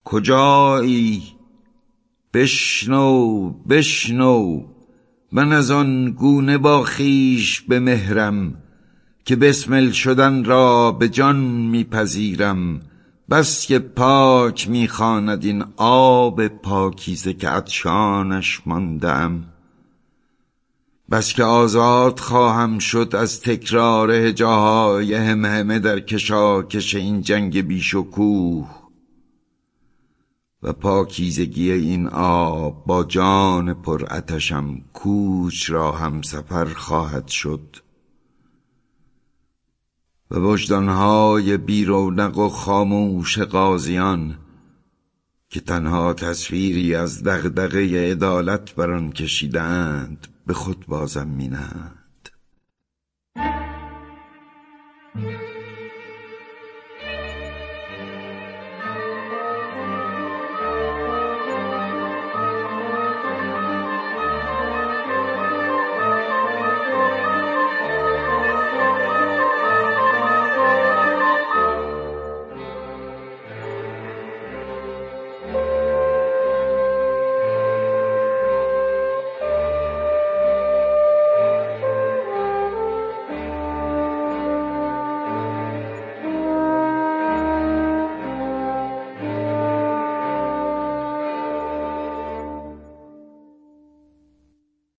کجایی؟ بشنو بشنو، من از آن گونه با خویش به مهرم که بسمل شدن را به جان میپذیرم. بس که پاک میخواند این آب پاکیزه که عطشانش ماندم. بس که آزاد خواهم شد از تکرار هجاهای همهمه در کشاکش این جنگ بیشکوه، و پاکیزگی این آب با جان پر آتشم کوچ را هم سفر خواهد شد. و وجدانهای بی رونق و خاموش قاضیان که تنها تصویری از دغدغه عدالت بر آن کشیدند به خود بازم مینند.